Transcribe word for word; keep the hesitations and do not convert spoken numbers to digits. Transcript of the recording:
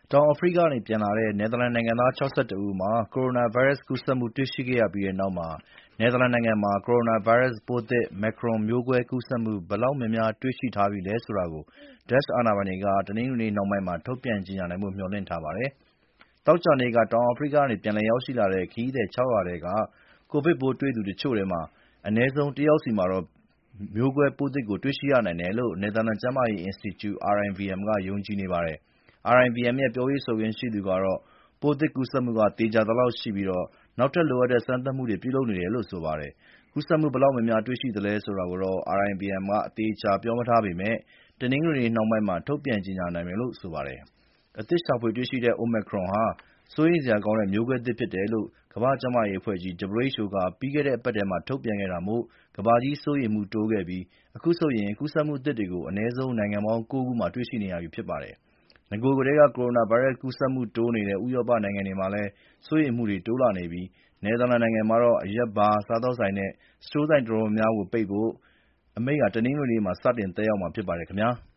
တောင်အာဖရိကကနေပြန်လာတဲ့ နယ်သာလန်နိုင်ငံသား ၆၁ ဦးမှာ ကိုရိုနာဗိုင်းရပ်စ်ကူးစက်မှုတွေ့ရှိခဲ့ရပြီးတဲ့နောက် နယ်သာလန်နိုင်ငံမှာ ကိုရိုနာဗိုင်းရပ်စ်ပိုးသစ် Omicron မျိုးကွဲကူးစက်မှု ဘယ်လောက်များများ တွေ့ရှိထားပြီလဲဆိုတာကို Dutch အာဏာပိုင်တွေက တနင်္ဂနွေနေ့နှောင်းပိုင်းမှာ ထုတ်ပြန်ကြေညာနိုင်ဖို့ မျှော်လင့်ထားပါတယ်။ သောကြာနေ့က တောင်အာဖရိကကနေ ပြန်လည်ရောက်ရှိလာတဲ့ ခရီးသည် ၆၀၀ ထဲက ကိုဗစ်ပိုးတွေ့သူတချို့ထဲမှာ အနည်းဆုံး တယောက်ဆီမှာတော့ မျိုးကွဲပိုးသစ်ကို တွေ့ရှိရနိုင်တယ်လို့ နယ်သာလန်ကျန်းမာရေးအင်စတီကျူ (R I V M) က ယုံကြည်နေပါတယ်။ R I V M ရဲ့ ပြောရေးဆိုခွင့်ရှိသူကတော့ ပိုးသစ်ကူးစက်မှုက သေချာသလောက်ရှိပြီး နောက်ထပ်လိုအပ်တဲ့ စမ်းသပ်မှုတွေ ပြုလုပ်နေတယ်လို့ ဆိုပါတယ်။ ကူးစက်မှု ဘယ်လောက်များများ တွေ့ရှိသလဲဆိုတာကိုတော့ R I V M က အသေအချာ ပြောမထားပေမယ့် တနင်္ဂနွေနေ့နှောင်းပိုင်းမှာ ထုတ်ပြန်ကြေညာနိုင်မယ်လို့ ဆိုပါတယ်။ အသစ်ရှာဖွေတွေ့ရှိတဲ့ Omicron ဟာ စိုးရိမ်စရာကောင်းတဲ့ မျိုးကွဲသစ်ဖြစ်တယ်လို့ ကမ္ဘာ့ကျန်းမာရေးအဖွဲ့ကြီး (W H O) က ပြီးခဲ့တဲ့အပတ်ထဲမှာ ထုတ်ပြန်ခဲ့တာမို့ ကမ္ဘာကြီးစိုးရိမ်မှုတိုးခဲ့ပြီး အခုဆိုရင် ကူးစက်မှုသစ်တွေကို အနည်းဆုံး နိုင်ငံပေါင်း ၉ ခုမှာ တွေ့ရှိနေရပြီ ဖြစ်ပါတယ်။ နဂိုကတည်းက ကိုရိုနာဗိုင်းရပ်စ်ကူးစက်မှုတိုးနေတဲ့ ဥရောပနိုင်ငံတွေမှာလည်း စိုးရိမ်မှုတွေ တိုးလာနေပြီး နယ်သာလန်နိုင်ငံမှာတော့ အရက်ဘား၊ စားသောက်ဆိုင်နဲ့ စတိုးဆိုင်အတော်များများကို ပိတ်ဖို့ အမိန့် တနင်္ဂနွေနေ့မှာ စတင်သက်ရောက်မှာ ဖြစ်ပါတယ်ခင်ဗျာ။